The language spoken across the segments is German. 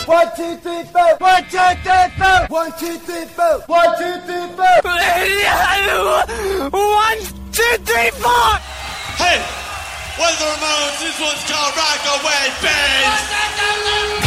1, 2, 3, 4. 1, 2, 3, 4. 1, 2, 3, 4. 1, 2, 3, 4. 1, 2, 3, 4. Hey, we're the Ramones. This one's called Rockaway Bass.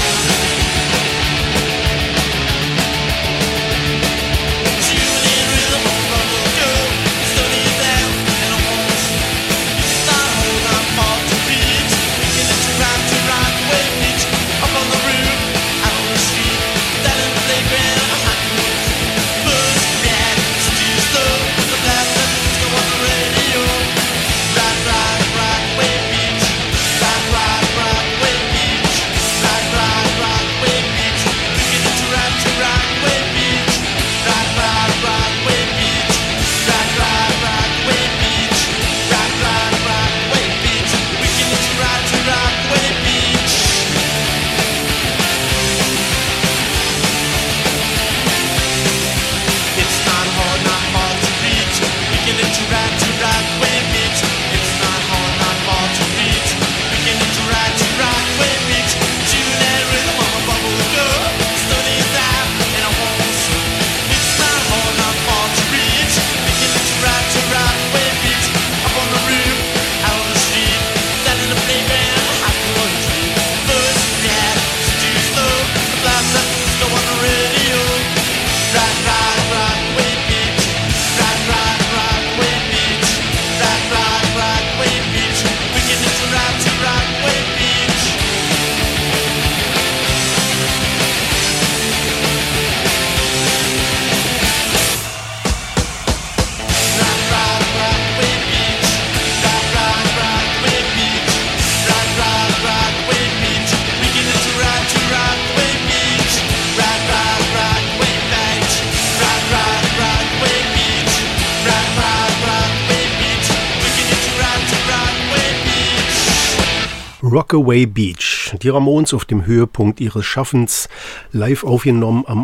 Rockaway Beach. Die Ramones auf dem Höhepunkt ihres Schaffens, live aufgenommen am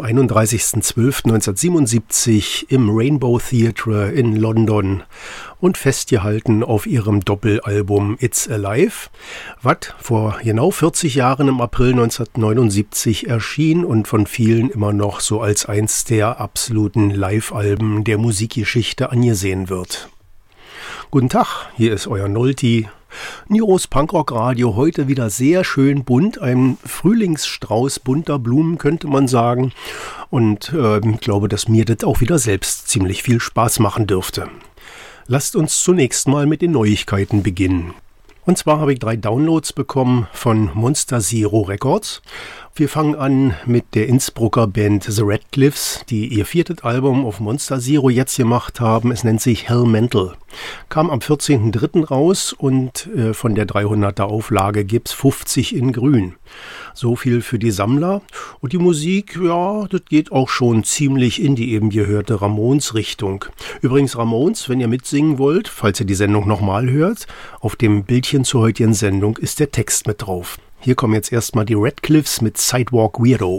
31.12.1977 im Rainbow Theatre in London und festgehalten auf ihrem Doppelalbum It's Alive, was vor genau 40 Jahren im April 1979 erschien und von vielen immer noch so als eins der absoluten Live-Alben der Musikgeschichte angesehen wird. Guten Tag, hier ist euer Nolti. Niros Punkrock Radio, heute wieder sehr schön bunt, ein Frühlingsstrauß bunter Blumen könnte man sagen, und ich glaube, dass mir das auch wieder selbst ziemlich viel Spaß machen dürfte. Lasst uns zunächst mal mit den Neuigkeiten beginnen. Und zwar habe ich 3 Downloads bekommen von Monster Zero Records. Wir fangen an mit der Innsbrucker Band The Radcliffes, die ihr 4. Album auf Monster Zero jetzt gemacht haben. Es nennt sich Hell Mental. Kam am 14.03. raus und von der 300er Auflage gibt's 50 in grün. So viel für die Sammler. Und die Musik, ja, das geht auch schon ziemlich in die eben gehörte Ramones-Richtung. Übrigens Ramones, wenn ihr mitsingen wollt, falls ihr die Sendung nochmal hört, auf dem Bildchen zur heutigen Sendung ist der Text mit drauf. Hier kommen jetzt erstmal die Radcliffes mit Sidewalk Weirdo.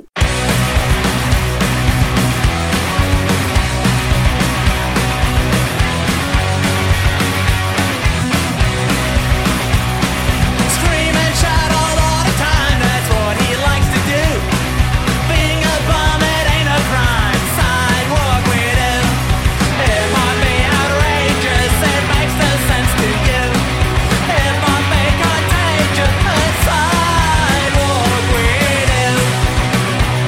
Sidewalk weirdo.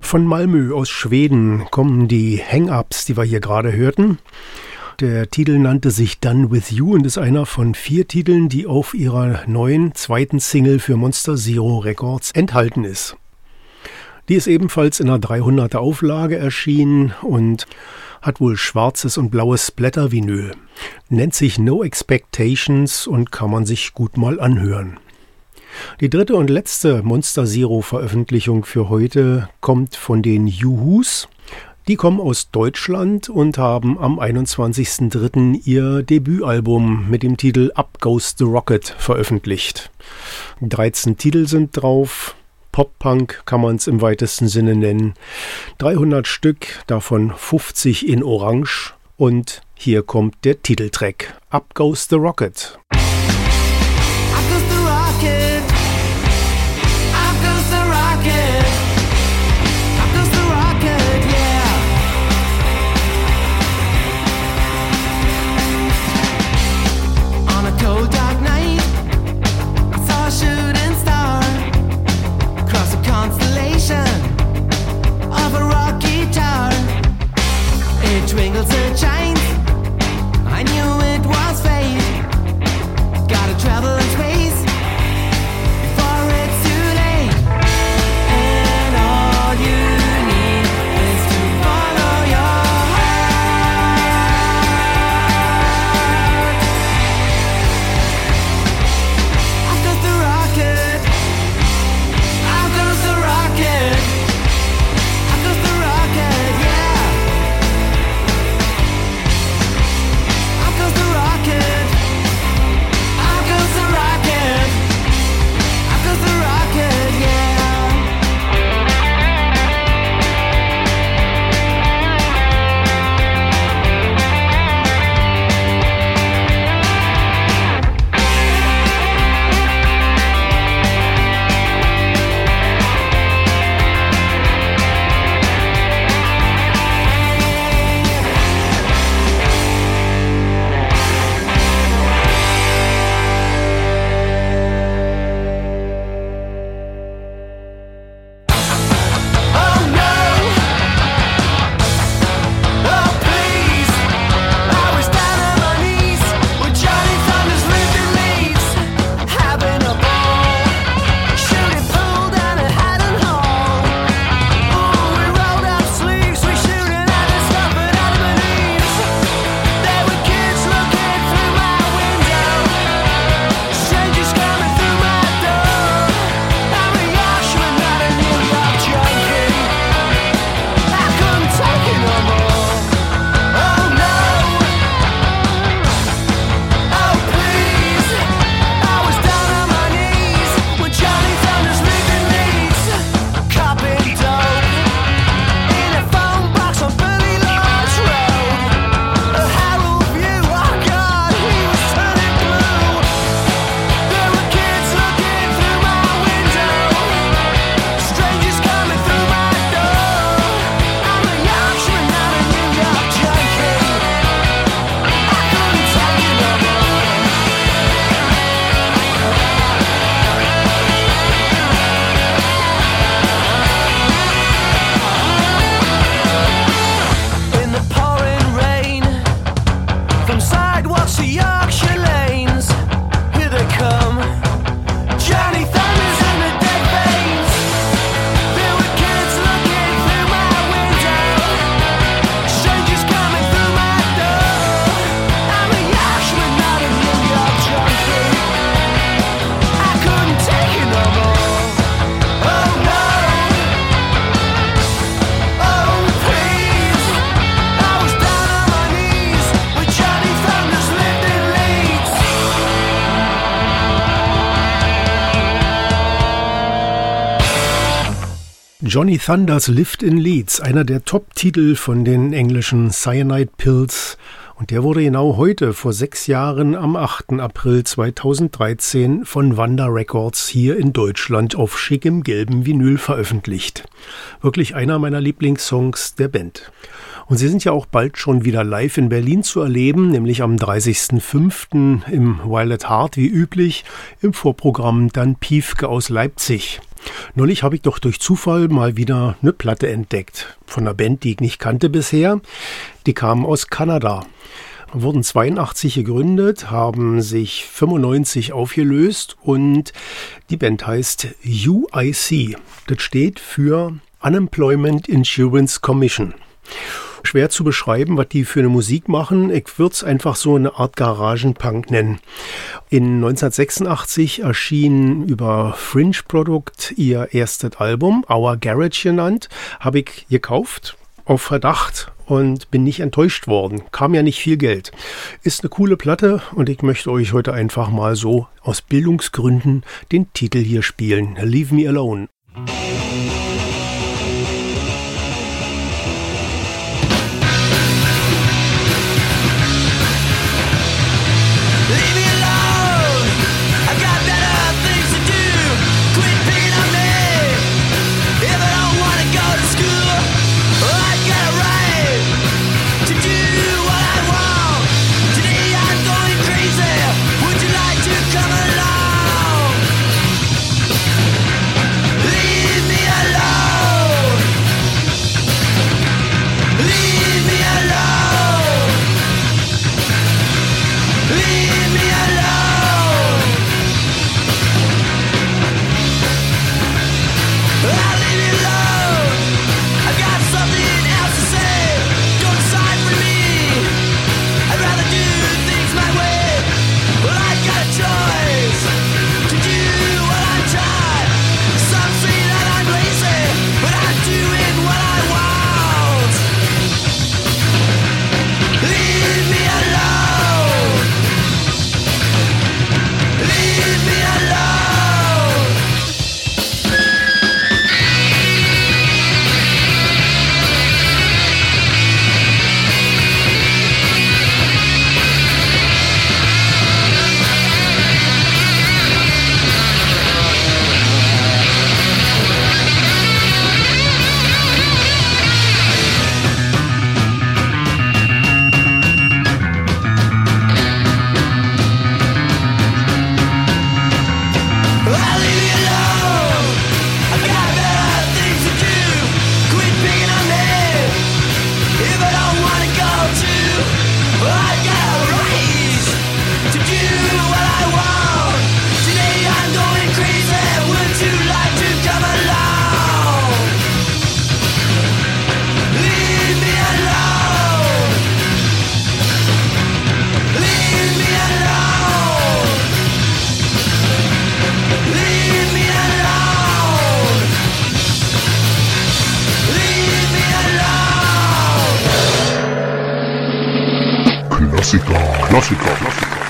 Von Malmö aus Schweden kommen die Hang-Ups, die wir hier gerade hörten. Der Titel nannte sich Done With You und ist einer von 4 Titeln, die auf ihrer neuen zweiten Single für Monster Zero Records enthalten ist. Die ist ebenfalls in einer 300er Auflage erschienen und hat wohl schwarzes und blaues Splatter-Vinyl. Nennt sich No Expectations und kann man sich gut mal anhören. Die dritte und letzte Monster Zero Veröffentlichung für heute kommt von den Juhus. Die kommen aus Deutschland und haben am 21.03. ihr Debütalbum mit dem Titel Up Goes the Rocket veröffentlicht. 13 Titel sind drauf. Pop-Punk kann man es im weitesten Sinne nennen. 300 Stück, davon 50 in Orange. Und hier kommt der Titeltrack Up Goes the Rocket. Twinkles and shines, I knew it was fate. Gotta travel in space before it's too late. And all you need is to follow your heart. Out goes the rocket, out goes the rocket, out goes the rocket, yeah. Johnny Thunders Lived in Leeds, einer der Top-Titel von den englischen Cyanide Pills. Und der wurde genau heute, vor 6 Jahren, am 8. April 2013 von Wanda Records hier in Deutschland auf schickem gelbem Vinyl veröffentlicht. Wirklich einer meiner Lieblingssongs der Band. Und sie sind ja auch bald schon wieder live in Berlin zu erleben, nämlich am 30.05. im Violet Heart wie üblich, im Vorprogramm dann Piefke aus Leipzig. Neulich habe ich doch durch Zufall mal wieder eine Platte entdeckt von einer Band, die ich nicht kannte bisher. Die kamen aus Kanada. Wurden 82 gegründet, haben sich 95 aufgelöst und die Band heißt UIC. Das steht für Unemployment Insurance Commission. Schwer zu beschreiben, was die für eine Musik machen. Ich würde es einfach so eine Art Garagenpunk nennen. In 1986 erschien über Fringe Product ihr erstes Album, Our Garage genannt, habe ich gekauft auf Verdacht und bin nicht enttäuscht worden. Kam ja nicht viel Geld. Ist eine coole Platte und ich möchte euch heute einfach mal so aus Bildungsgründen den Titel hier spielen. Leave Me Alone. Klassiker.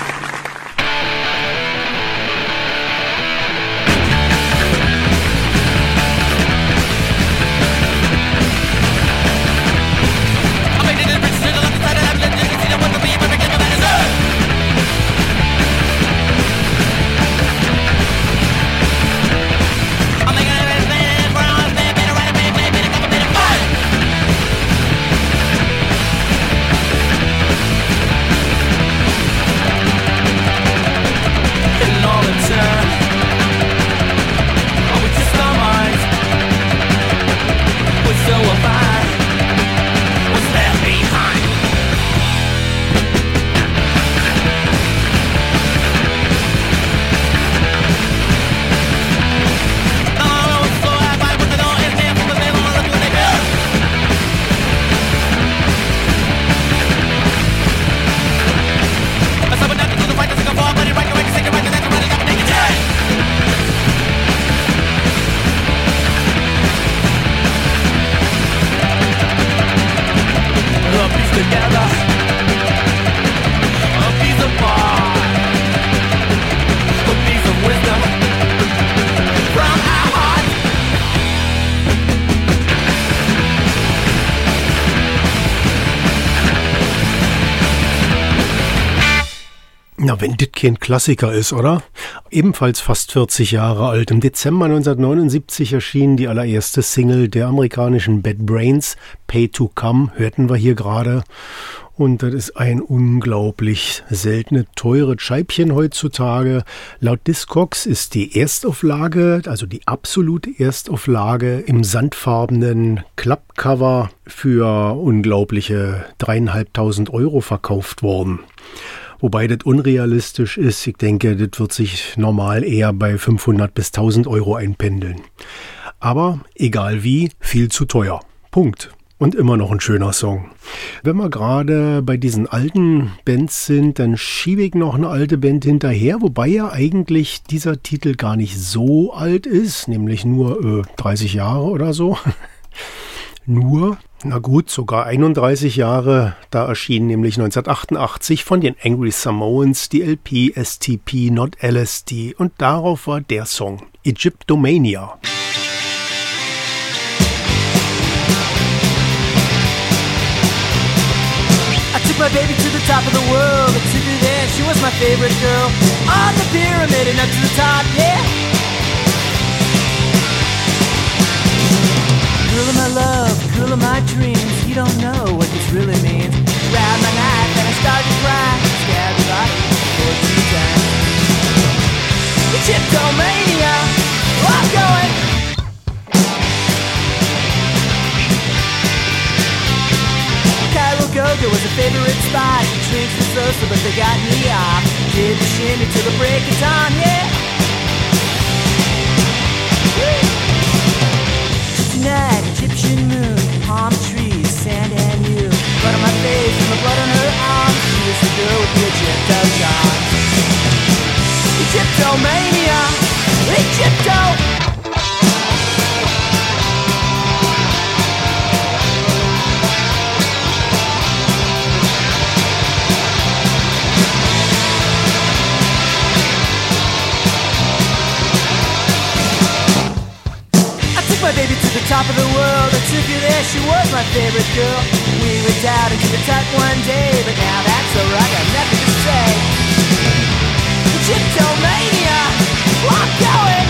Na, wenn das kein Klassiker ist, oder? Ebenfalls fast 40 Jahre alt. Im Dezember 1979 erschien die allererste Single der amerikanischen Bad Brains, Pay to Come, hörten wir hier gerade. Und das ist ein unglaublich seltene, teure Scheibchen heutzutage. Laut Discogs ist die Erstauflage, also die absolute Erstauflage im sandfarbenen Klappcover für unglaubliche 3.500 € verkauft worden. Wobei das unrealistisch ist. Ich denke, das wird sich normal eher bei 500 bis 1.000 € einpendeln. Aber egal wie, viel zu teuer. Punkt. Und immer noch ein schöner Song. Wenn wir gerade bei diesen alten Bands sind, dann schiebe ich noch eine alte Band hinterher, wobei ja eigentlich dieser Titel gar nicht so alt ist, nämlich nur 30 Jahre oder so. Nur, na gut, sogar 31 Jahre. Da erschien nämlich 1988 von den Angry Samoans die LP STP Not LSD und darauf war der Song Egyptomania. I took my baby to the top of the world. I took her there, she was my favorite girl. On the pyramid and up to the top, yeah. Girl of my love, girl of my dreams. You don't know what this really means. Grabbed my knife and I started to cry. Stabbed her body 14 times. Egyptomania, I'm going. Cairo Go-Go was a favorite spot. The drinks were so but they got me off. Did the shimmy till the break of dawn, yeah. Tonight, Egyptian moon, palm trees, sand and you. Blood on my face and the blood on her arms. She was the girl with the Egypto charm. Egyptomania, Egypto. My baby to the top of the world. I took her there, she was my favorite girl. We went out into the tuck one day, but now that's alright, got nothing to say. Egyptomania, I'm going.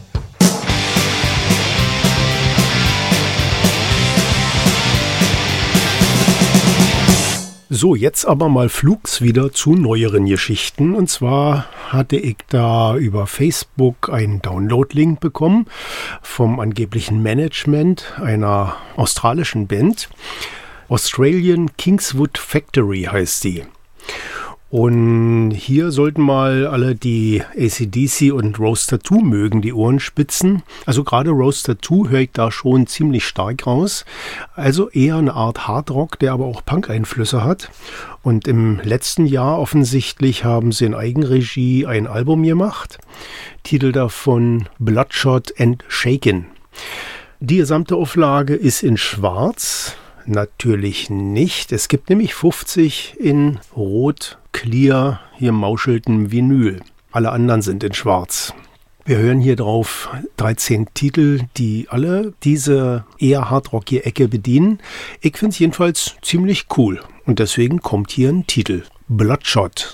So, jetzt aber mal flugs wieder zu neueren Geschichten. Und zwar hatte ich da über Facebook einen Download-Link bekommen vom angeblichen Management einer australischen Band. Australian Kingswood Factory heißt die. Und hier sollten mal alle, die AC/DC und Rose Tattoo mögen, die Ohren spitzen. Also gerade Rose Tattoo höre ich da schon ziemlich stark raus. Also eher eine Art Hardrock, der aber auch Punk-Einflüsse hat. Und im letzten Jahr offensichtlich haben sie in Eigenregie ein Album gemacht. Titel davon Bloodshot and Shaken. Die gesamte Auflage ist in Schwarz. Natürlich nicht. Es gibt nämlich 50 in Rot, Clear, hier mauschelten Vinyl. Alle anderen sind in Schwarz. Wir hören hier drauf 13 Titel, die alle diese eher hardrockige Ecke bedienen. Ich finde es jedenfalls ziemlich cool. Und deswegen kommt hier ein Titel. Bloodshot.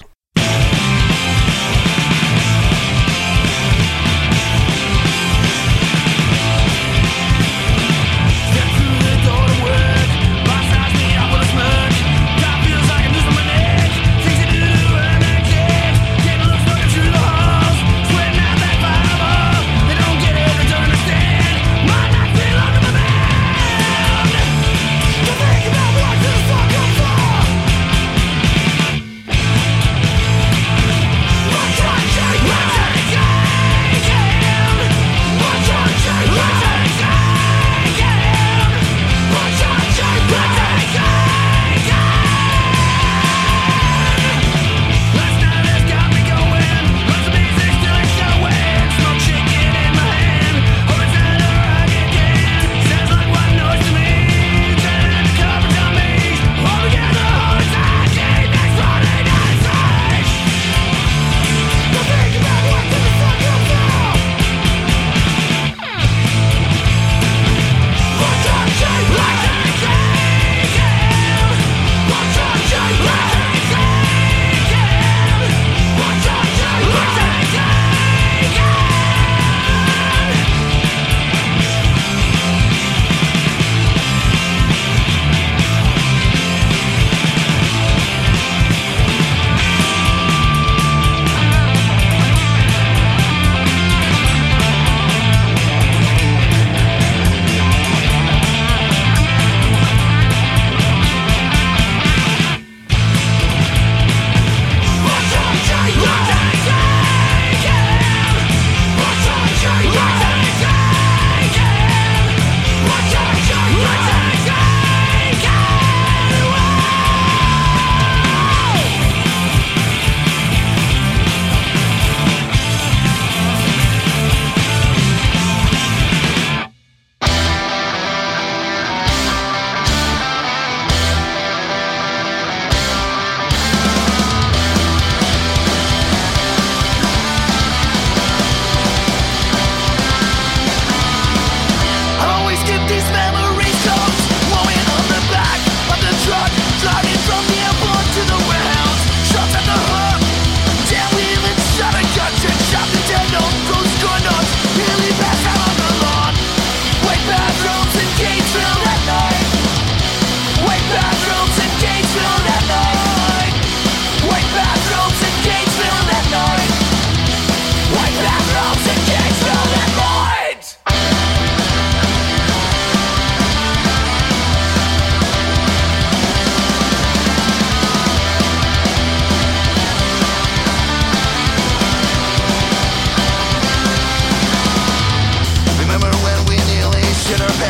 Think about what this fuck I'm for.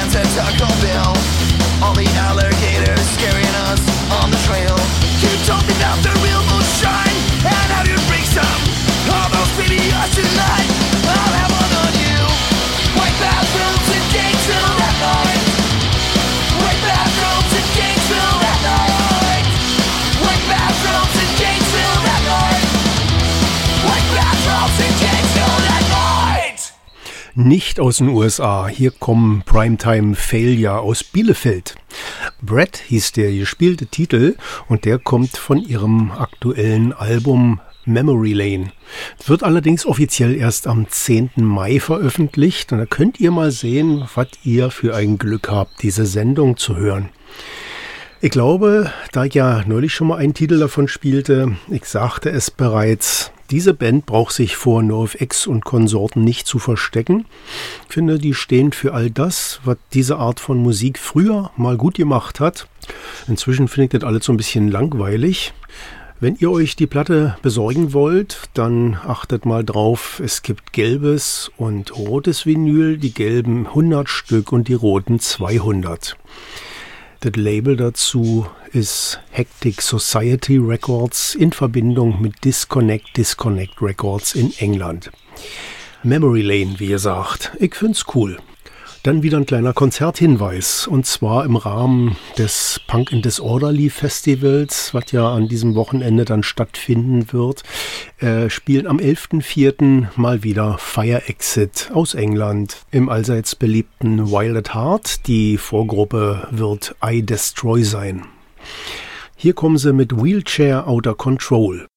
to Taco Bell. All the alligators scaring us on the trail. You told me that the real moon shine, and how you bring some almost baby us tonight. I'll have one on you. White bathrooms in Gainesville that night. White bathrooms in Gainesville that night. White bathrooms in Gainesville that night. White bathrooms in Gainesville that night. Nicht aus den USA, hier kommen Primetime Failure aus Bielefeld. Brett hieß der gespielte Titel und der kommt von ihrem aktuellen Album Memory Lane. Wird allerdings offiziell erst am 10. Mai veröffentlicht und da könnt ihr mal sehen, was ihr für ein Glück habt, diese Sendung zu hören. Ich glaube, da ich ja neulich schon mal einen Titel davon spielte, ich sagte es bereits, diese Band braucht sich vor NoFX und Konsorten nicht zu verstecken. Ich finde, die stehen für all das, was diese Art von Musik früher mal gut gemacht hat. Inzwischen finde ich das alles so ein bisschen langweilig. Wenn ihr euch die Platte besorgen wollt, dann achtet mal drauf, es gibt gelbes und rotes Vinyl, die gelben 100 Stück und die roten 200. Das Label dazu ist Hectic Society Records in Verbindung mit Disconnect Records in England. Memory Lane, wie gesagt, ich find's cool. Dann wieder ein kleiner Konzerthinweis, und zwar im Rahmen des Punk and Disorderly Festivals, was ja an diesem Wochenende dann stattfinden wird, spielen am 11.04. mal wieder Fire Exit aus England im allseits beliebten Wild at Heart. Die Vorgruppe wird I Destroy sein. Hier kommen sie mit Wheelchair Outer Control.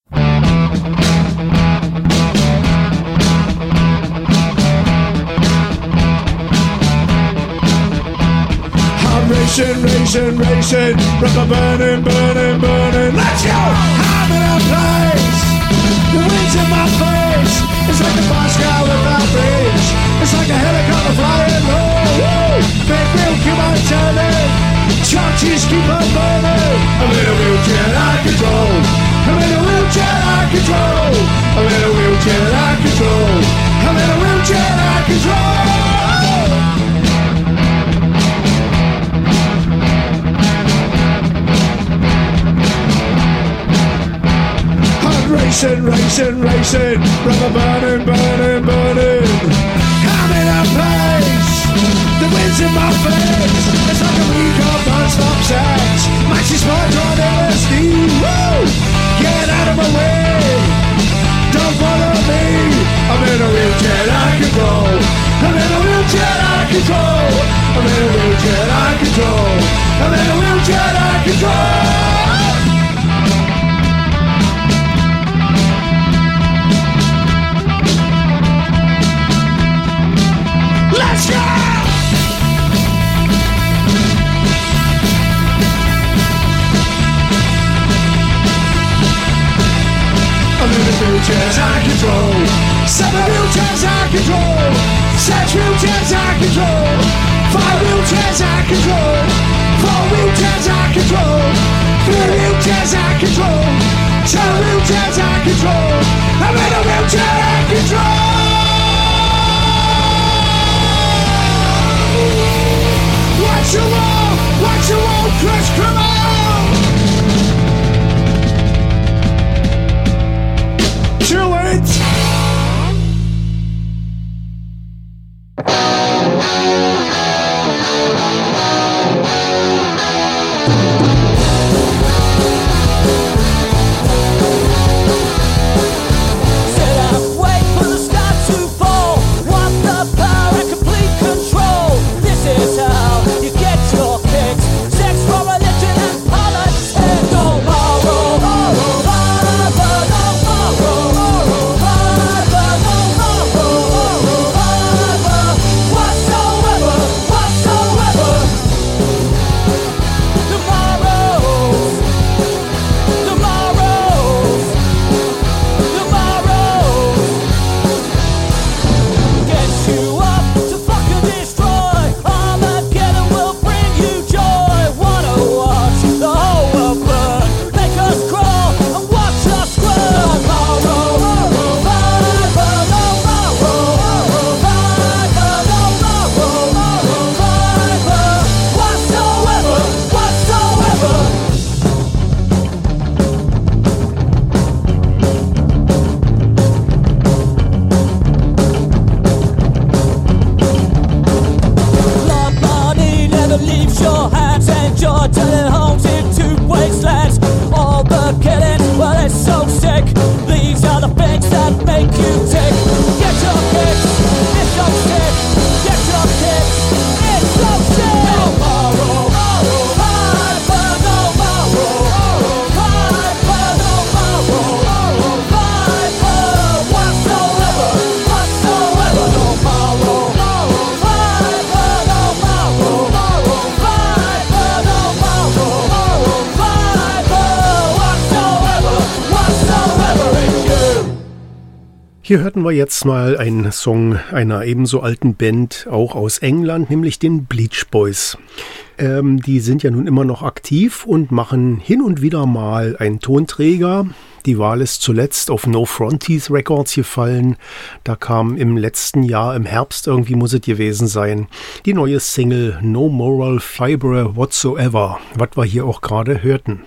Racing, rubber burning, let's go! I'm in a place, the wind's in my face. It's like a fast car without bridge. It's like a helicopter flying low. Big wheel keep on turning, churches keep on burning. I'm in a wheelchair out of control. I'm in a wheelchair out of control. I'm in a wheelchair out of control. I'm in a wheelchair out of control. Racing, rubber burning. I'm in a place, the wind's in my face. It's like a week of non-stop sex. Maxi Sparks on LSD, woo! Get out of my way, don't follow me. I'm in a wheelchair out of control. I'm in a wheelchair out of control. I'm in a wheelchair out of control. I'm in a wheelchair out of control. Let's go! I'm in the wheelchairs out of control. 7 wheelchairs out of control. 6 wheelchairs out of control. 5 wheelchairs out of control. 4 wheelchairs out of control. 3 wheelchairs out of control. 2 wheelchairs out of control. I'm in a wheelchair out of control. What you want, Chris, come on! Do it! Said I'd wait for the start wash your hands and your telling homes into wastelands. All the killing, well it's so sick. These are the things that make you tick. Get your kicks, it's so sick. Get your kicks, it's so sick. Tomorrow, fight for tomorrow. Fight for tomorrow. Fight for whatsoever. Tomorrow. Fight for tomorrow. Fight for tomorrow. Fight for whatsoever in you. Hier hörten wir jetzt mal einen Song einer ebenso alten Band, auch aus England, nämlich den Bleach Boys. Die sind ja nun immer noch aktiv und machen hin und wieder mal einen Tonträger. Die Wahl ist zuletzt auf No Fronties Records gefallen. Da kam im letzten Jahr, im Herbst irgendwie muss es gewesen sein, die neue Single No Moral Fibre Whatsoever, was wir hier auch gerade hörten.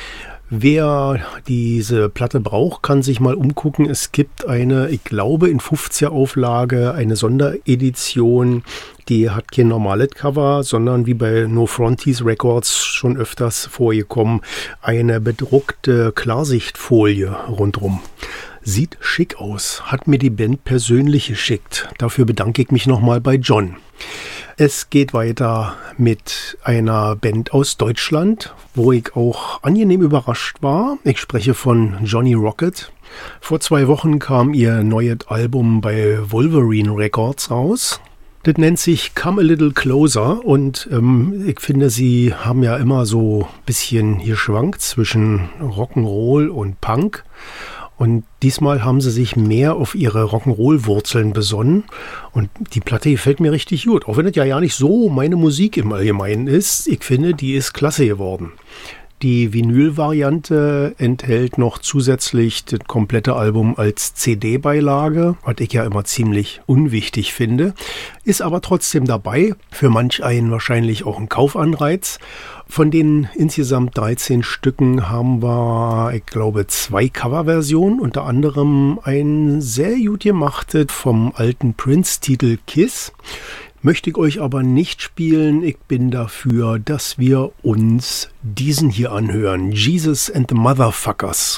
Wer diese Platte braucht, kann sich mal umgucken. Es gibt eine, ich glaube in 50er Auflage, eine Sonderedition, die hat kein normales Cover, sondern wie bei No Fronties Records schon öfters vorgekommen, eine bedruckte Klarsichtfolie rundrum. Sieht schick aus, hat mir die Band persönlich geschickt. Dafür bedanke ich mich nochmal bei John. Es geht weiter mit einer Band aus Deutschland, wo ich auch angenehm überrascht war. Ich spreche von Johnny Rocket. Vor 2 Wochen kam ihr neues Album bei Wolverine Records raus. Das nennt sich Come a Little Closer und ich finde, sie haben ja immer so ein bisschen geschwankt zwischen Rock'n'Roll und Punk. Und diesmal haben sie sich mehr auf ihre Rock'n'Roll-Wurzeln besonnen. Und die Platte gefällt mir richtig gut. Auch wenn es ja nicht so meine Musik im Allgemeinen ist. Ich finde, die ist klasse geworden. Die Vinyl-Variante enthält noch zusätzlich das komplette Album als CD-Beilage, was ich ja immer ziemlich unwichtig finde, ist aber trotzdem dabei, für manch einen wahrscheinlich auch ein Kaufanreiz. Von den insgesamt 13 Stücken haben wir, ich glaube, 2 Coverversionen, unter anderem ein sehr gut gemachtes vom alten Prince-Titel Kiss. Möchte ich euch aber nicht spielen. Ich bin dafür, dass wir uns diesen hier anhören. Jesus and the Motherfuckers.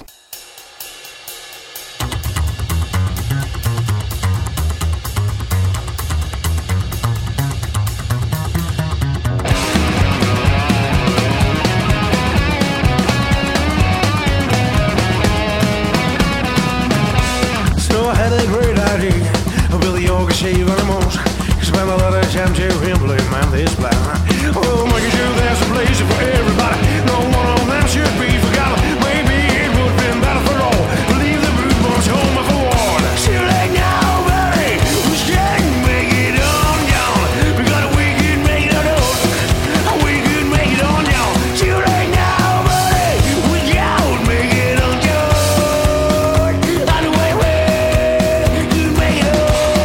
So I had a great idea. I built the yoga shave on the most. Spend a lot of time to implement man this plan. Oh, making sure there's a place for everybody. No one of them should be forgotten. Maybe it would have been better for all. Leave the rude boys home of a war. Too late now, buddy. We can't make it on down. We got a weekend make it on. We could make it on down. Too late now, buddy. We can't make it on down. And wait, you make it on.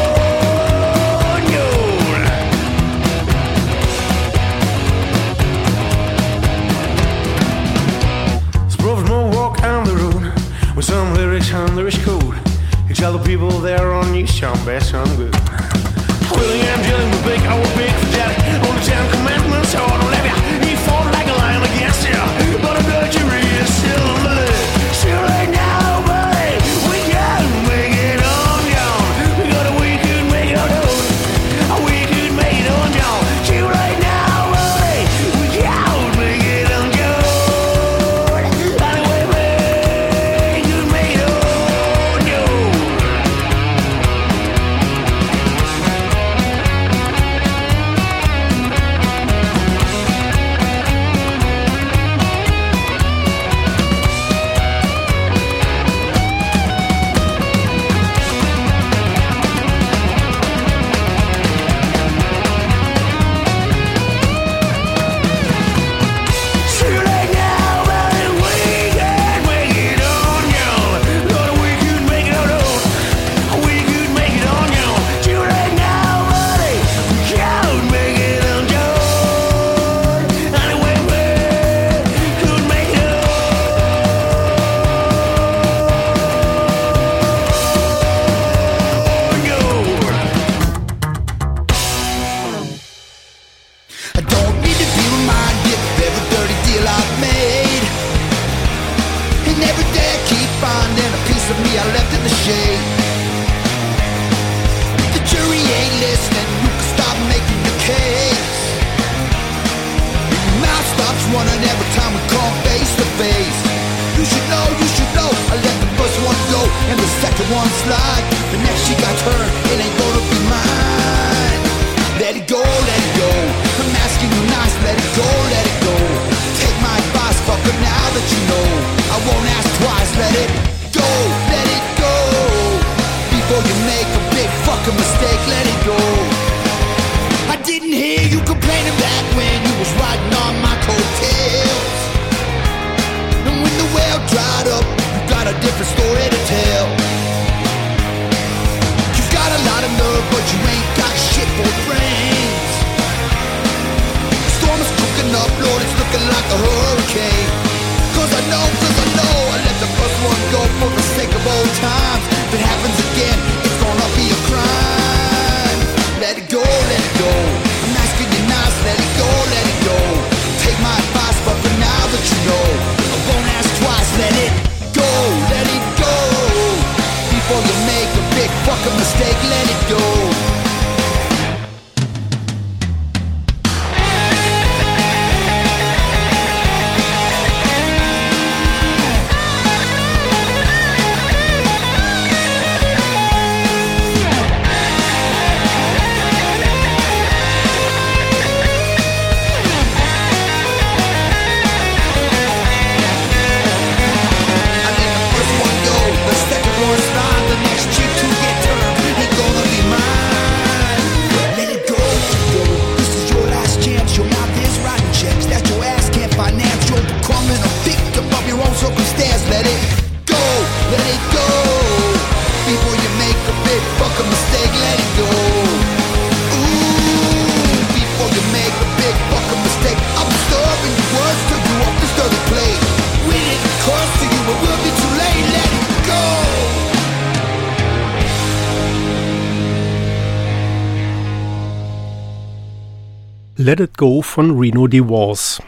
With some lyrics on the rich code, you tell the people there on you sound bad, sound good. William dealing with big, our big for daddy. On the 10 commandments, so I don't let ya. He fought like a lion against you, but a blood jury is still on the lid. Still right now, buddy, we gotta make it on down. We got a we could make it on down. We could make it on down. Still right now, buddy, we gotta make it on down. was riding on my coattails. And when the well dried up, you got a different story to tell. You've got a lot of nerve, but you ain't got shit for brains. The storm is cooking up, Lord, it's looking like a hurricane. Cause I know, I let the first one go for the sake of old times. If it happens again, it's gonna be a crime. Let it go, let it go. I'm asking you nice, let it go, let it go. Take my advice, but for now that you know, I won't ask twice, let it go, let it go. Before you make a big fucking mistake, let it go. Let It Go von Reno DeVos.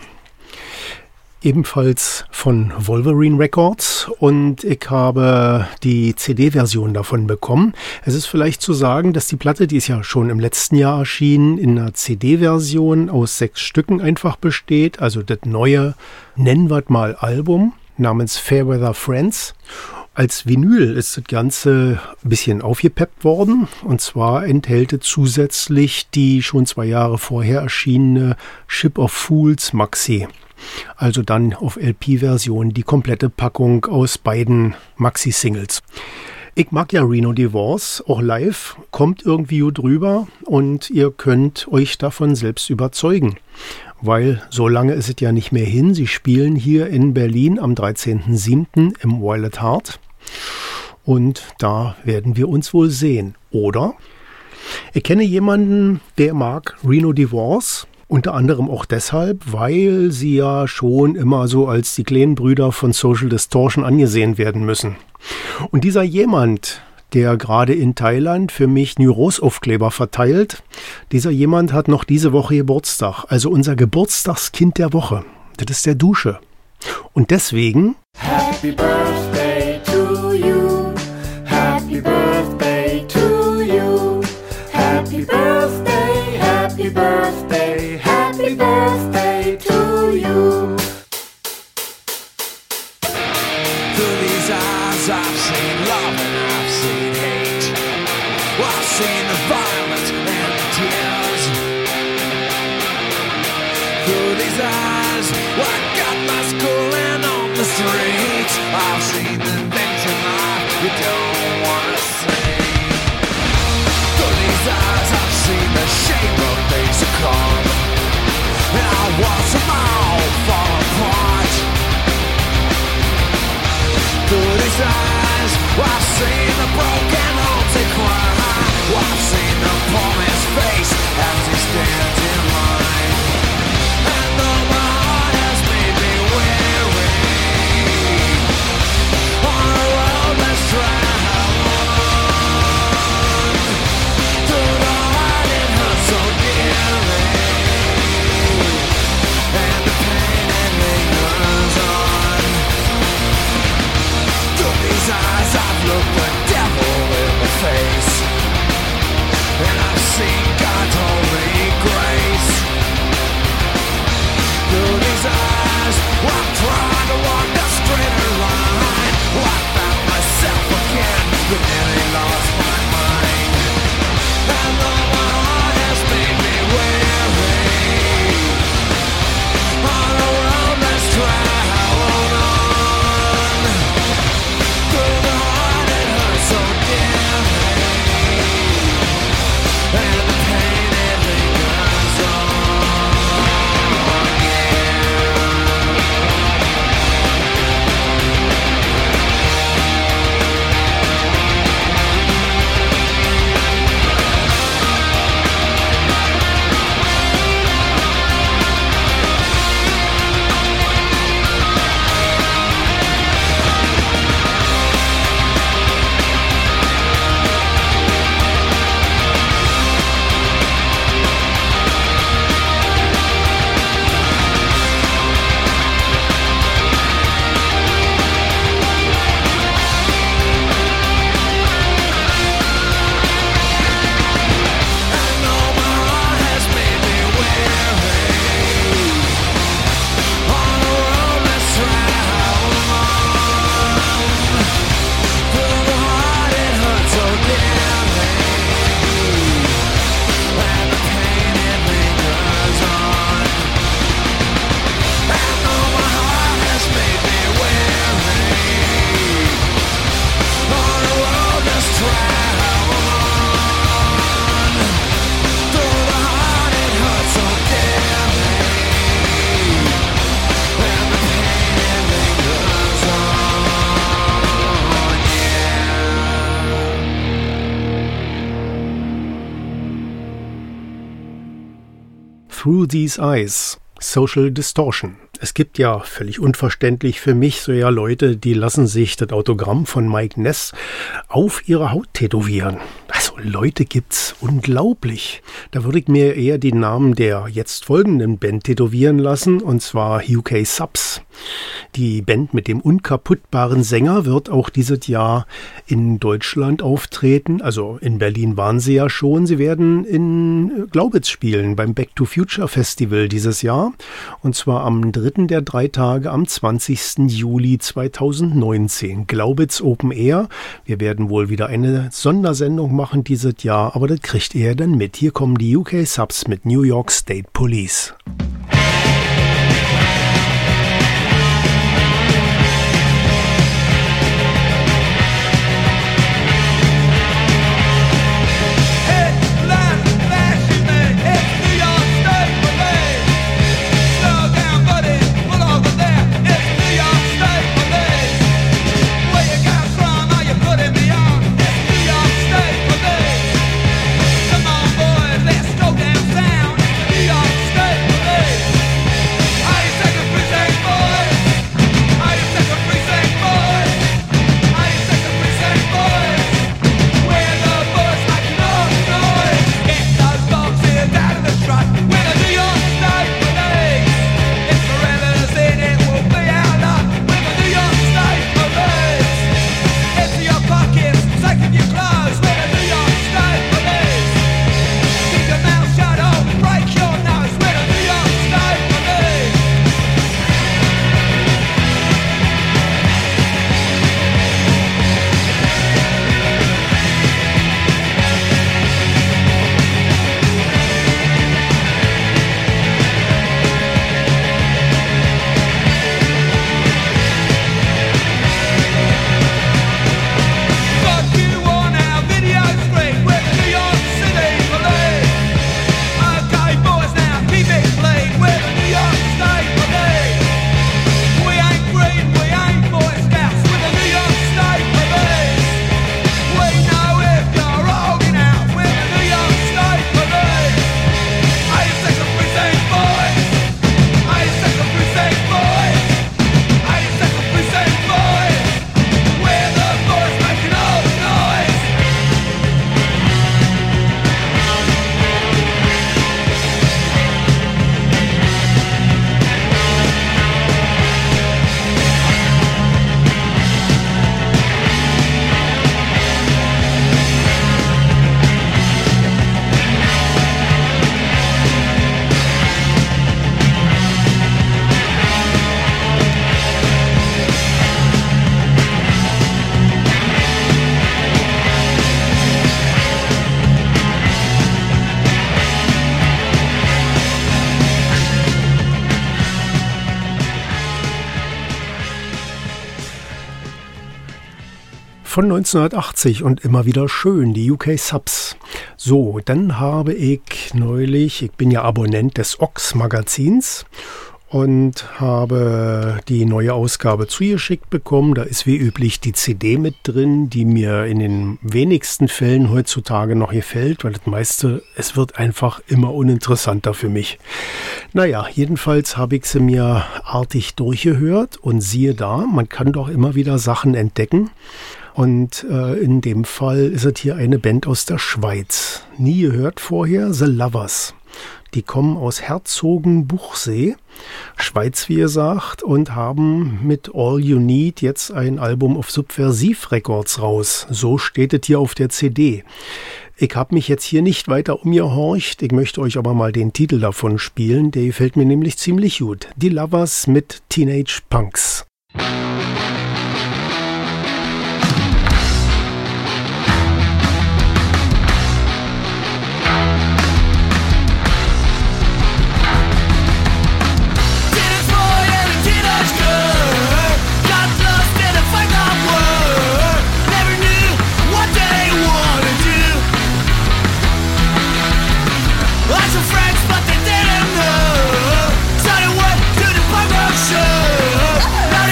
Ebenfalls von Wolverine Records, und ich habe die CD-Version davon bekommen. Es ist vielleicht zu sagen, dass die Platte, die ist ja schon im letzten Jahr erschienen, in einer CD-Version aus 6 Stücken einfach besteht. Also das neue, nennen wir es mal, Album namens Fairweather Friends. Als Vinyl ist das Ganze ein bisschen aufgepeppt worden, und zwar enthält es zusätzlich die schon 2 Jahre vorher erschienene Ship of Fools Maxi. Also dann auf LP-Version die komplette Packung aus beiden Maxi-Singles. Ich mag ja Reno DeVos, auch live, kommt irgendwie gut drüber, und ihr könnt euch davon selbst überzeugen. Weil so lange ist es ja nicht mehr hin. Sie spielen hier in Berlin am 13.07. im Violet Heart. Und da werden wir uns wohl sehen. Oder? Ich kenne jemanden, der mag Reno DeVos. Unter anderem auch deshalb, weil sie ja schon immer so als die kleinen Brüder von Social Distortion angesehen werden müssen. Und dieser jemand, der gerade in Thailand für mich Neuros-Aufkleber verteilt, dieser jemand hat noch diese Woche Geburtstag. Also unser Geburtstagskind der Woche. Das ist der Dusche. Und deswegen Happy Birthday to you. Happy Birthday to you. Happy Birthday, Happy Birthday, Happy Birthday to you. Through these eyes I've seen love and I've seen hate. I've seen the violence and the tears. Through these eyes I got my schooling on the streets. I've seen the things in life you don't wanna see. Through these eyes I've seen the shape of things to come, and I watch them all fall apart. Through these eyes I've seen the broken homes they cry. I've seen the poor man's face as he stands in line. And though my heart has made me weary on a road less traveled, through the heart it hurts Through These Eyes, Social Distortion. Es gibt ja, völlig unverständlich für mich, so ja Leute, die lassen sich das Autogramm von Mike Ness auf ihre Haut tätowieren. Also Leute gibt's unglaublich. Da würde ich mir eher die Namen der jetzt folgenden Band tätowieren lassen, und zwar UK Subs. Die Band mit dem unkaputtbaren Sänger wird auch dieses Jahr in Deutschland auftreten. Also in Berlin waren sie ja schon. Sie werden in Glaubitz spielen beim Back to Future Festival dieses Jahr. Und zwar am 3. der 3 Tage am 20. Juli 2019. Glaubitz Open Air. Wir werden wohl wieder eine Sondersendung machen dieses Jahr, aber das kriegt ihr dann mit. Hier kommen die UK Subs mit New York State Police. Von 1980 und immer wieder schön, die UK Subs. So, dann habe ich neulich, ich bin ja Abonnent des Ox Magazins und habe die neue Ausgabe zugeschickt bekommen. Da ist wie üblich die CD mit drin, die mir in den wenigsten Fällen heutzutage noch gefällt, weil das meiste, es wird einfach immer uninteressanter für mich. Naja, jedenfalls habe ich sie mir artig durchgehört und siehe da, man kann doch immer wieder Sachen entdecken. Und in dem Fall ist es hier eine Band aus der Schweiz. Nie gehört vorher, The Lovers. Die kommen aus Herzogenbuchsee, Schweiz wie gesagt, und haben mit All You Need jetzt ein Album auf Subversiv Records raus. So steht es hier auf der CD. Ich habe mich jetzt hier nicht weiter umgehorcht, ich möchte euch aber mal den Titel davon spielen, der gefällt mir nämlich ziemlich gut. Die Lovers mit Teenage Punks. Not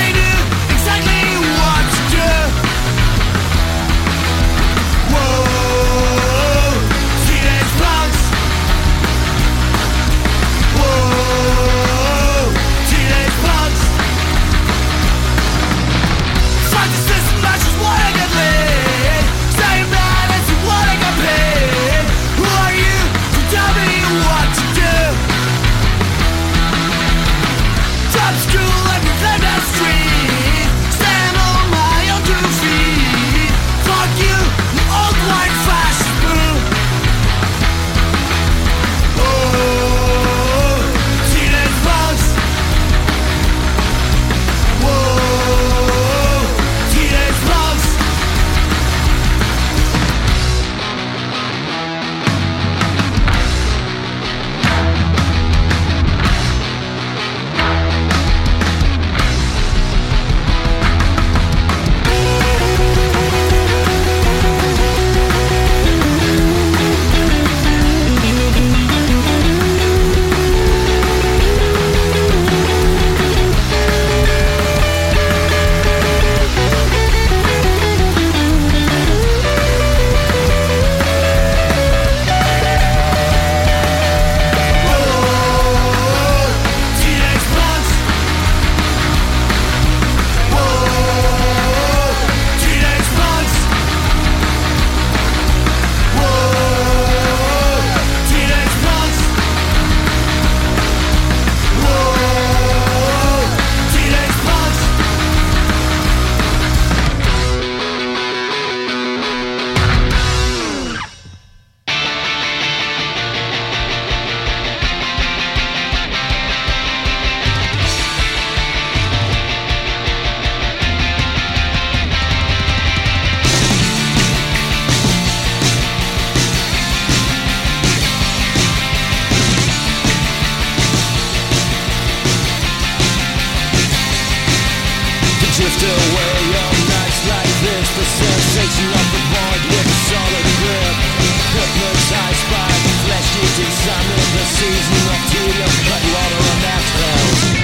sensation of the void with a solid grip. Hypnotized by the flesh-eating sun in the season of tedium, like water on asphalt.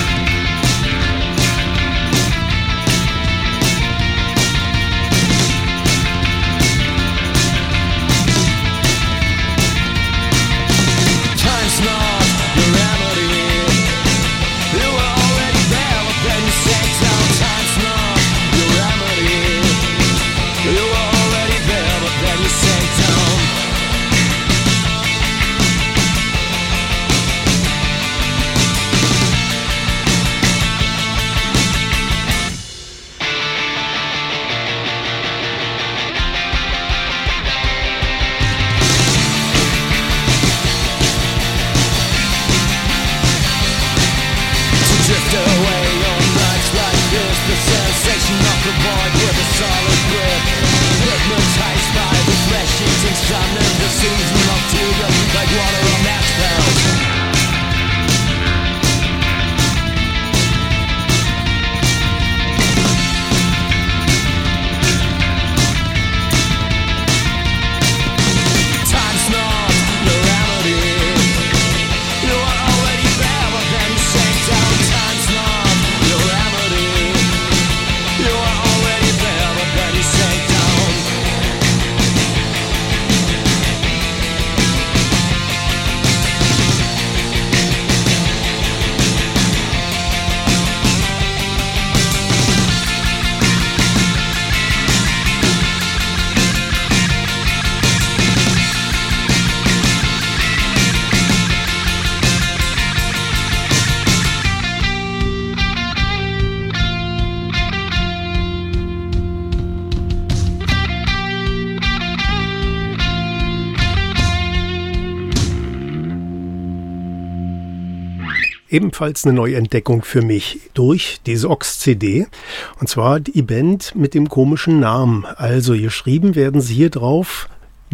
Ebenfalls eine Neuentdeckung für mich durch diese Ox-CD. Und zwar die Band mit dem komischen Namen. Also geschrieben werden sie hier drauf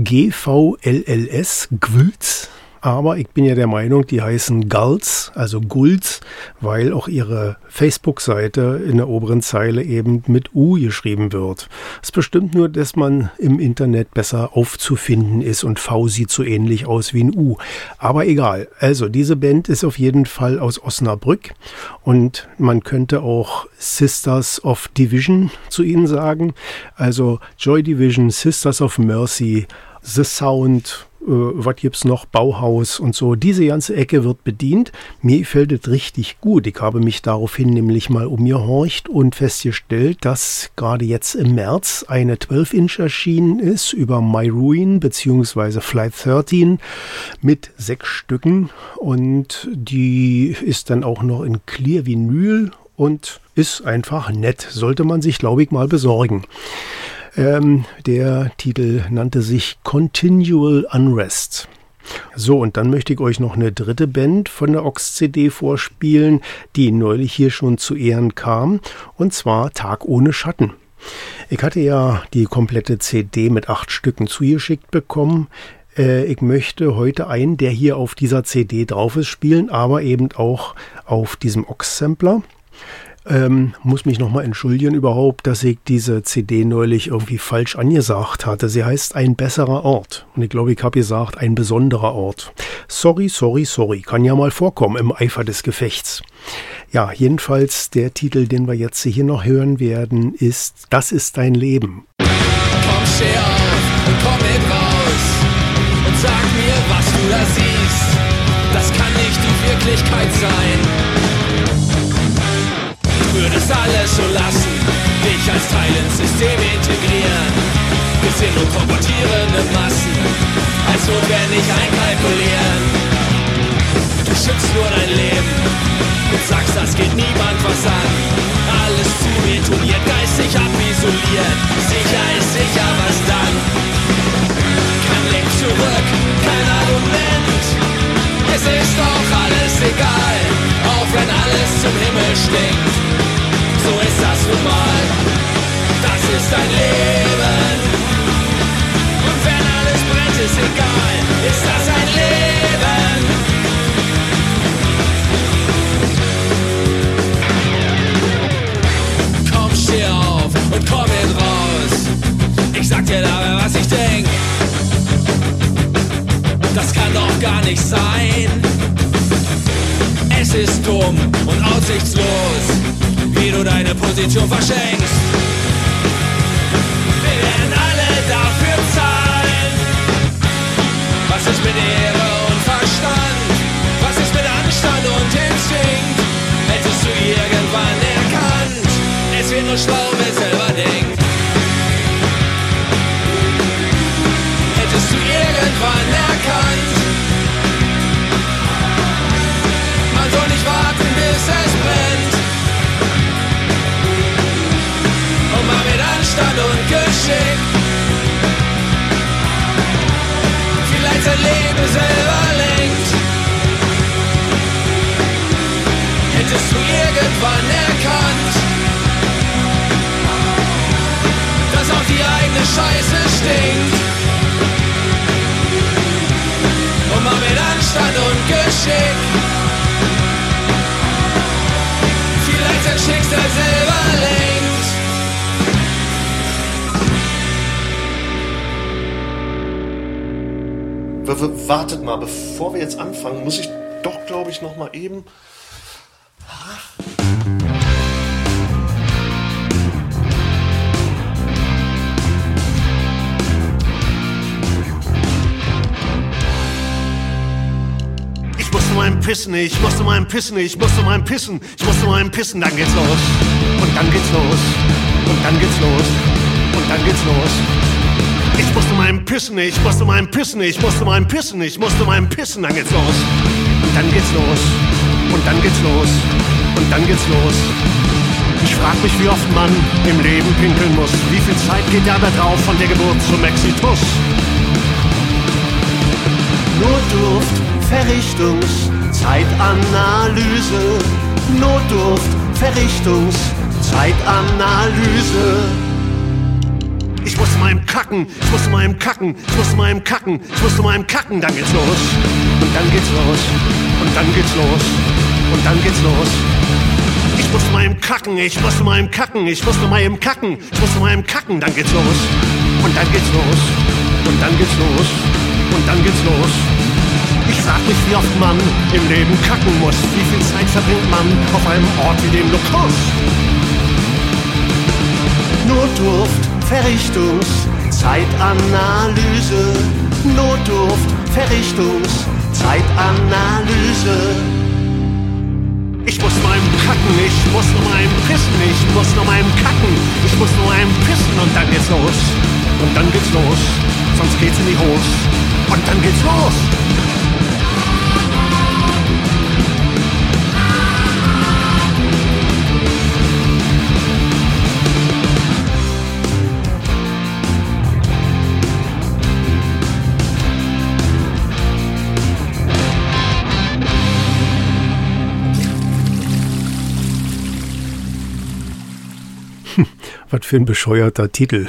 GVLLS, Gwülz. Aber ich bin ja der Meinung, die heißen Gulz, also Gulz, weil auch ihre Facebook-Seite in der oberen Zeile eben mit U geschrieben wird. Es ist bestimmt nur, dass man im Internet besser aufzufinden ist und V sieht so ähnlich aus wie ein U. Aber egal. Also diese Band ist auf jeden Fall aus Osnabrück und man könnte auch Sisters of Division zu ihnen sagen. Also Joy Division, Sisters of Mercy, The Sound, was gibt's noch? Bauhaus und so. Diese ganze Ecke wird bedient. Mir gefällt es richtig gut. Ich habe mich daraufhin nämlich mal umgehorcht und festgestellt, dass gerade jetzt im März eine 12-Inch erschienen ist über My Ruin bzw. Flight 13 mit 6 Stücken und die ist dann auch noch in Clear Vinyl und ist einfach nett. Sollte man sich, glaube ich, mal besorgen. Der Titel nannte sich Continual Unrest. So, und dann möchte ich euch noch eine dritte Band von der Ox-CD vorspielen, die neulich hier schon zu Ehren kam, und zwar Tag ohne Schatten. Ich hatte ja die komplette CD mit 8 Stücken zugeschickt bekommen. Ich möchte heute einen, der hier auf dieser CD drauf ist, spielen, aber eben auch auf diesem Ox-Sampler. Muss mich nochmal entschuldigen überhaupt, dass ich diese CD neulich irgendwie falsch angesagt hatte. Sie heißt Ein besserer Ort. Und ich glaube, ich habe gesagt, ein besonderer Ort. Sorry. Kann ja mal vorkommen im Eifer des Gefechts. Ja, jedenfalls der Titel, den wir jetzt hier noch hören werden, ist Das ist dein Leben. Komm, steh auf und komm mit raus und sag mir, was du da siehst. Das kann nicht die Wirklichkeit sein. Du würdest alles so lassen, dich als Teil ins System integrieren. Wir sind nur komportierende Massen, als notwendig einkalkulieren. Du schützt nur dein Leben und sagst, das geht niemand was an. Alles zu betoniert, geistig abisoliert. Sicher ist sicher, was dann? Kein Leben zurück, kein Argument. Es ist doch alles egal, auch wenn alles zum Himmel stinkt. So ist das nun mal, das ist dein Leben. Und wenn alles brennt, ist egal, ist das dumm und aussichtslos, wie du deine Position verschenkst. Wir werden alle dafür zahlen. Was ist mit Ehre und Verstand? Was ist mit Anstand und Instinkt? Hättest du irgendwann erkannt, es wird nur schlau, wer selber denkt. Hättest du irgendwann erkannt, man soll nicht warten, bis es brennt. Und mal mit Anstand und Geschick vielleicht sein Leben selber lenkt. Hättest du irgendwann erkannt, dass auch die eigene Scheiße stinkt. Und mal mit Anstand und Geschick vielleicht sein Schicksal selber lenkt. Wartet mal, bevor wir jetzt anfangen, muss ich doch, glaube ich, noch mal eben... Ich musste mal pissen, ich musste mal pissen, ich musste mal pissen, ich musste mal pissen, dann geht's los. Und dann geht's los. Und dann geht's los. Und dann geht's los. Ich musste mal pissen, ich musste mal pissen, ich musste mal pissen, ich musste mal pissen, dann geht's los. Und dann geht's los. Und dann geht's los. Und dann geht's los. Ich frag mich, wie oft man im Leben pinkeln muss. Wie viel Zeit geht da drauf von der Geburt zum Exitus? Notdurft, Verrichtungszeitanalyse. Notdurft, Verrichtungszeitanalyse. Ich musste mal kacken, ich musste mal kacken, ich musste mal kacken, ich musste mal kacken, dann geht's los. Und dann geht's los. Und dann geht's los. Und dann geht's los. Ich musste mal kacken, ich musste mal kacken, ich musste mal kacken, ich musste mal kacken, dann geht's los. Und dann geht's los. Und dann geht's los. Und dann geht's los. Ich frag mich, wie oft man im Leben kacken muss. Wie viel Zeit verbringt man auf einem Ort wie dem Lokus? Notdurft, Verrichtungszeitanalyse. Notdurft, Verrichtungszeitanalyse. Ich muss mal kacken, ich muss noch mal pissen, ich muss noch mal kacken, ich muss noch mal pissen und dann geht's los. Und dann geht's los, sonst geht's in die Hose. Und dann geht's los. Was für ein bescheuerter Titel.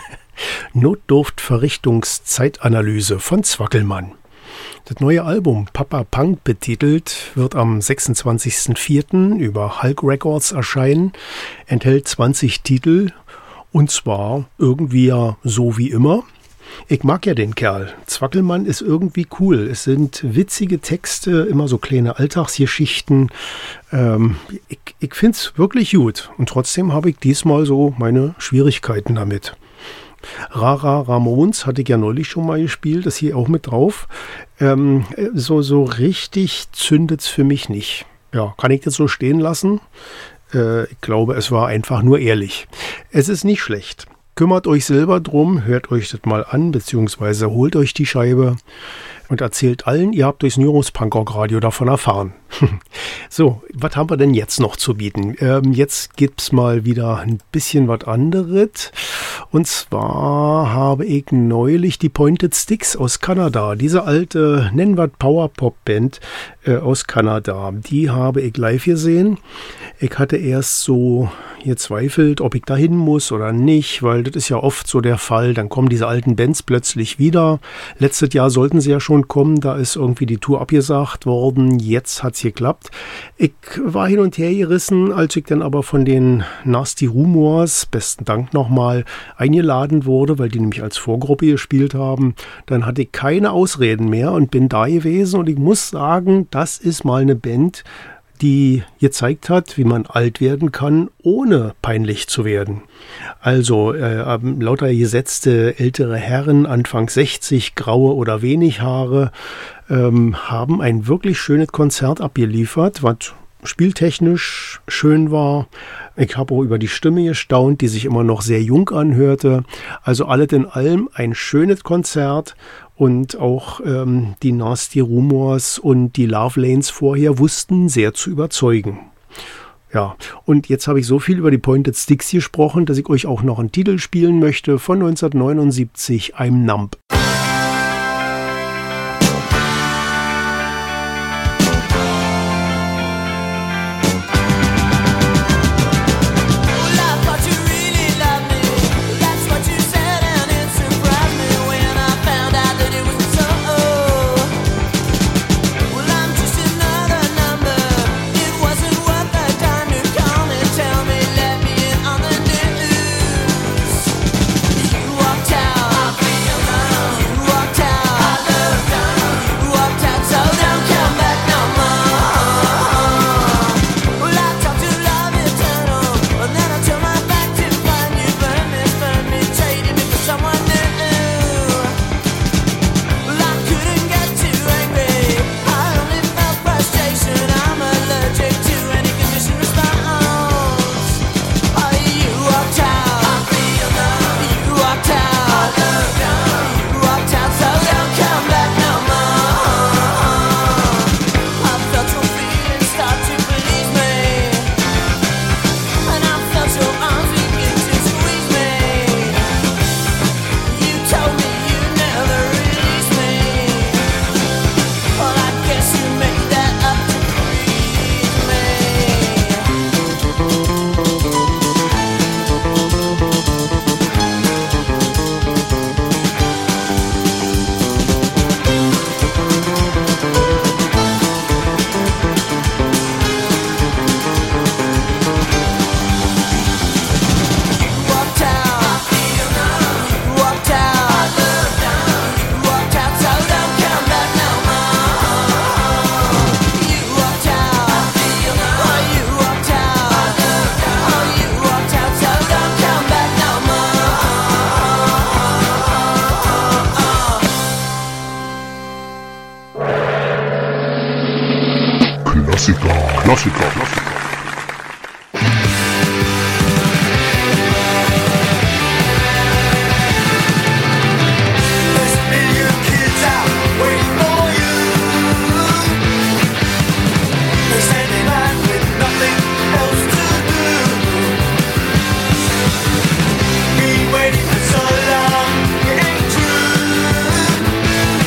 Notdurft-Verrichtungszeitanalyse von Zwackelmann. Das neue Album Papa Punk betitelt wird am 26.04. über Hulk Records erscheinen, enthält 20 Titel und zwar irgendwie ja so wie immer. Ich mag ja den Kerl. Zwackelmann ist irgendwie cool. Es sind witzige Texte, immer so kleine Alltagsgeschichten. Ich finde es wirklich gut. Und trotzdem habe ich diesmal so meine Schwierigkeiten damit. Rara Ramones hatte ich ja neulich schon mal gespielt, ist hier auch mit drauf. So richtig zündet es für mich nicht. Ja, kann ich das so stehen lassen? Ich glaube, es war einfach nur ehrlich. Es ist nicht schlecht. Kümmert euch selber drum, hört euch das mal an, beziehungsweise holt euch die Scheibe und erzählt allen, ihr habt durchs Neuros-Punkrock-Radio davon erfahren. So, was haben wir denn jetzt noch zu bieten? Jetzt gibt's mal wieder ein bisschen was anderes. Und zwar habe ich neulich die Pointed Sticks aus Kanada, diese alte, nennen wir Power-Pop-Band aus Kanada, die habe ich live gesehen. Ich hatte erst so gezweifelt, ob ich da hin muss oder nicht, weil das ist ja oft so der Fall. Dann kommen diese alten Bands plötzlich wieder. Letztes Jahr sollten sie ja schon kommen, da ist irgendwie die Tour abgesagt worden. Jetzt hat's geklappt. Ich war hin und her gerissen, als ich dann aber von den Nasty Rumors, besten Dank nochmal, eingeladen wurde, weil die nämlich als Vorgruppe gespielt haben. Dann hatte ich keine Ausreden mehr und bin da gewesen und ich muss sagen, das ist mal eine Band, die gezeigt hat, wie man alt werden kann, ohne peinlich zu werden. Also lauter gesetzte ältere Herren, Anfang 60, graue oder wenig Haare, haben ein wirklich schönes Konzert abgeliefert, was spieltechnisch schön war. Ich habe auch über die Stimme gestaunt, die sich immer noch sehr jung anhörte. Also alles in allem ein schönes Konzert. Und auch die Nasty Rumors und die Love Lanes vorher wussten sehr zu überzeugen. Ja, und jetzt habe ich so viel über die Pointed Sticks gesprochen, dass ich euch auch noch einen Titel spielen möchte von 1979, I'm Numb. Klassiker.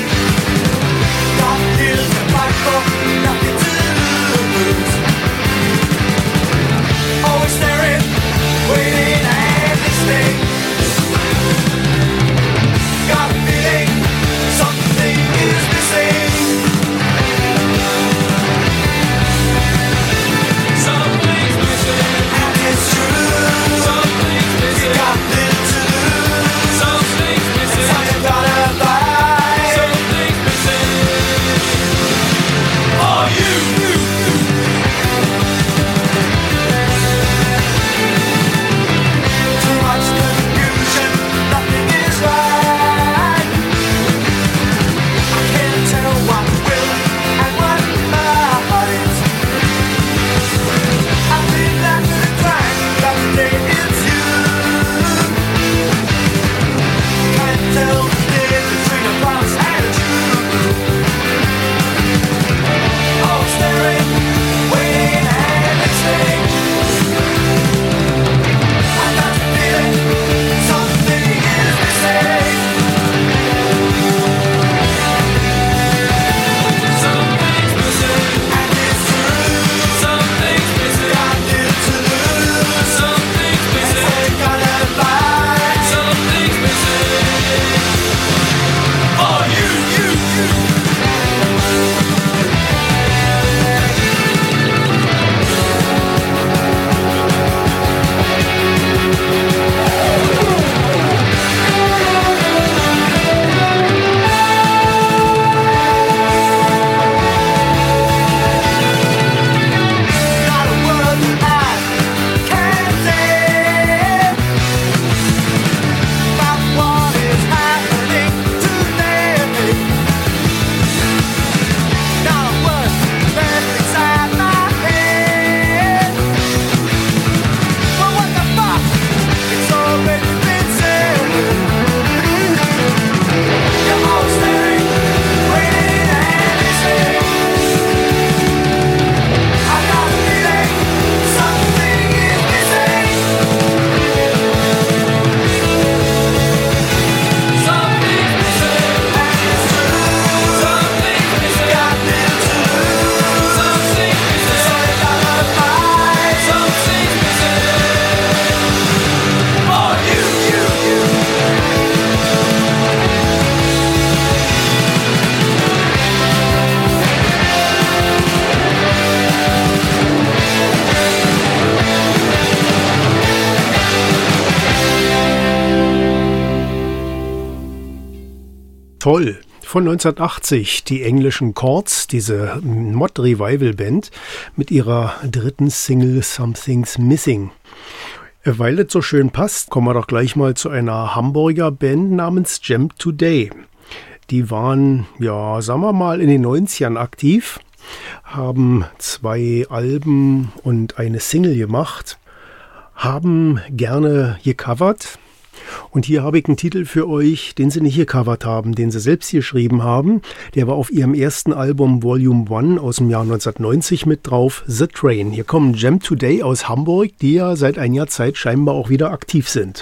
Nothing to lose. toll. Von 1980 die englischen Chords, diese Mod-Revival-Band mit ihrer dritten Single Something's Missing. Weil es so schön passt, kommen wir doch gleich mal zu einer Hamburger Band namens Jam Today. Die waren, ja, sagen wir mal, in den 90ern aktiv, haben 2 Alben und eine Single gemacht, haben gerne gecovert. Und hier habe ich einen Titel für euch, den sie nicht gecovert haben, den sie selbst geschrieben haben. Der war auf ihrem ersten Album Volume 1 aus dem Jahr 1990 mit drauf, The Train. Hier kommen Jam Today aus Hamburg, die ja seit einiger Zeit scheinbar auch wieder aktiv sind.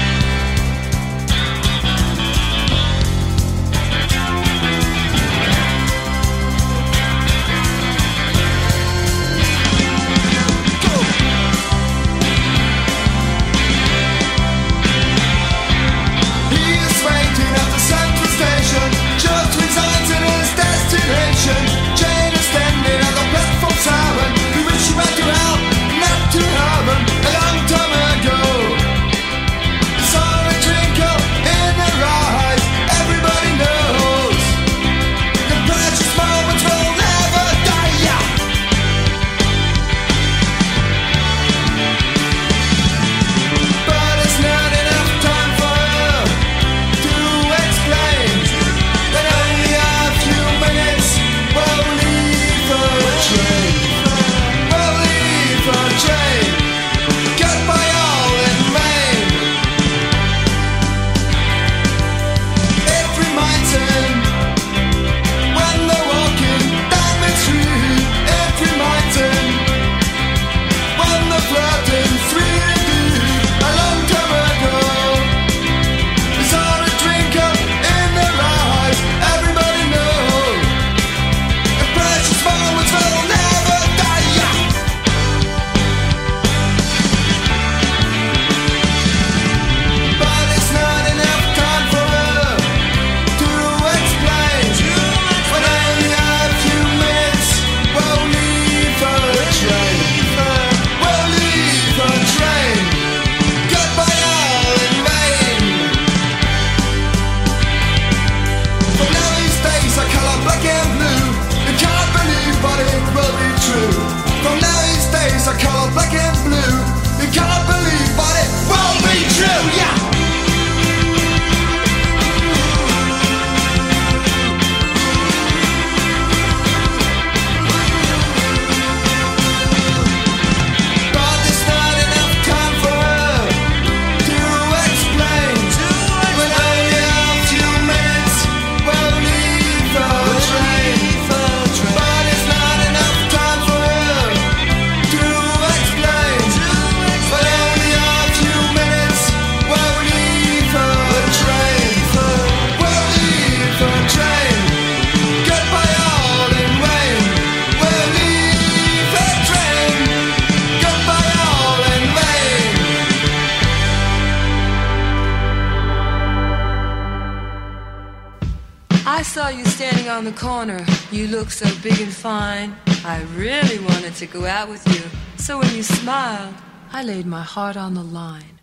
On the corner, you look so big and fine. I really wanted to go out with you. So when you smiled, I laid my heart on the line.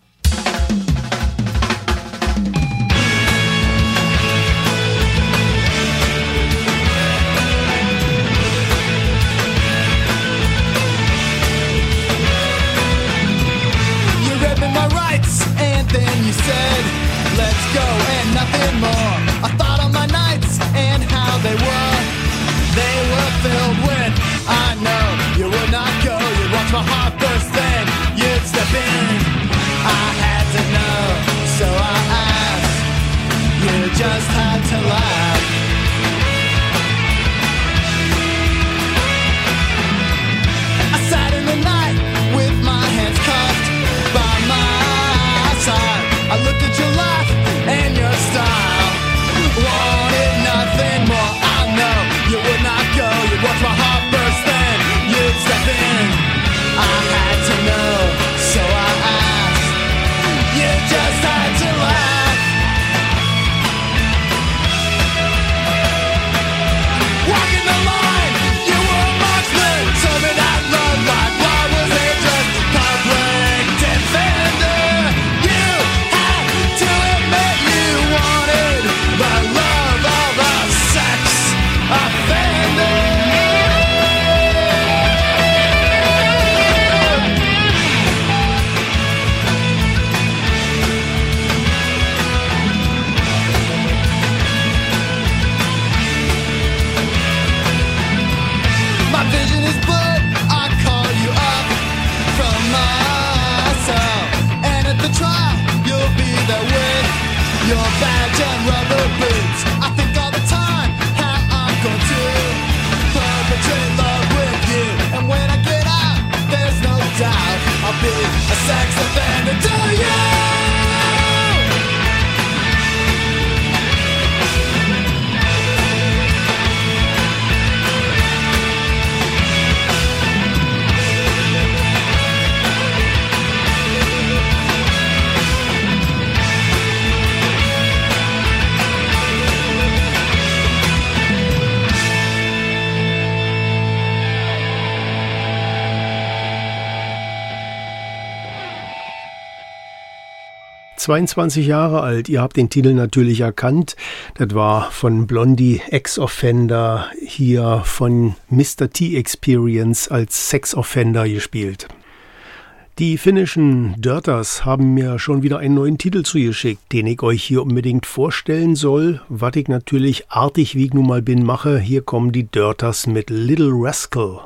You read me my rights, and then you said, let's go, and nothing more. I thought on my nights and how they were filled with, I know you would not go. You'd watch my heart burst, then you'd step in. I had to know, so I asked. You just had to laugh. I sat in the night with my hands cuffed by my side. I looked at your laugh and your style. Wanted nothing more. I know you would not go. You'd watch my heart burst, then you'd step in. I had to know, so I asked. You just had to laugh. 22 Jahre alt. Ihr habt den Titel natürlich erkannt. Das war von Blondie, Ex-Offender, hier von Mr. T Experience als Sex-Offender gespielt. Die finnischen Dirters haben mir schon wieder einen neuen Titel zugeschickt, den ich euch hier unbedingt vorstellen soll, was ich natürlich artig, wie ich nun mal bin, mache. Hier kommen die Dirters mit Little Rascal.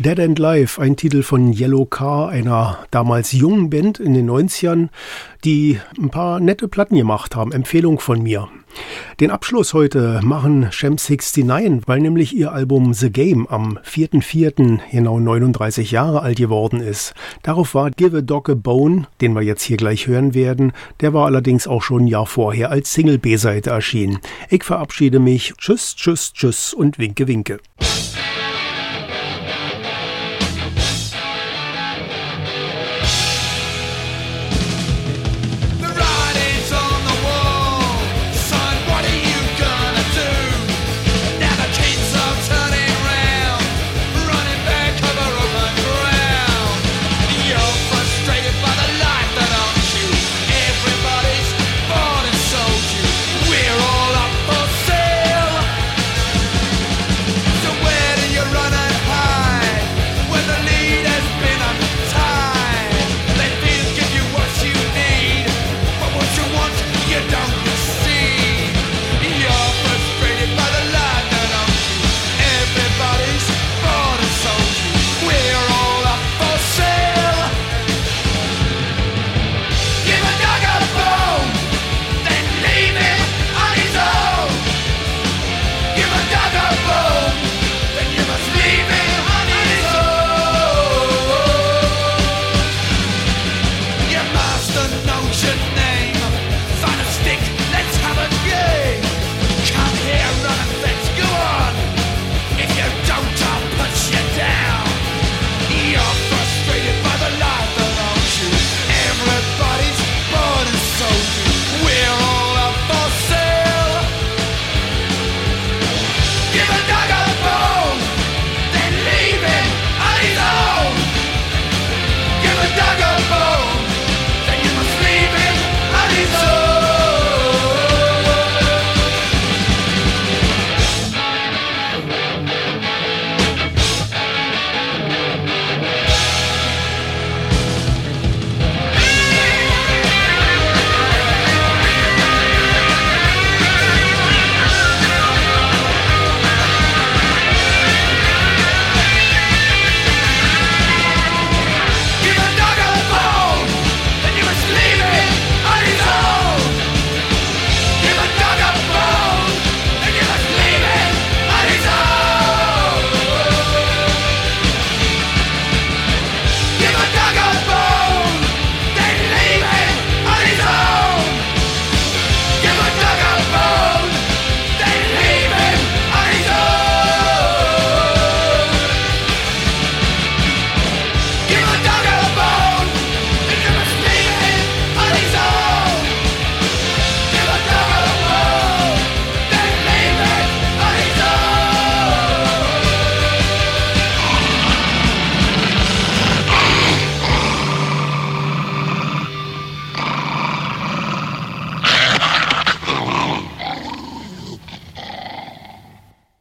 Dead End Live, ein Titel von Yellow Car, einer damals jungen Band in den 90ern, die ein paar nette Platten gemacht haben. Empfehlung von mir. Den Abschluss heute machen Sham 69, weil nämlich ihr Album The Game am 4.4. genau 39 Jahre alt geworden ist. Darauf war Give a Dog a Bone, den wir jetzt hier gleich hören werden. Der war allerdings auch schon ein Jahr vorher als Single-B-Seite erschienen. Ich verabschiede mich. Tschüss, tschüss, tschüss und winke, winke.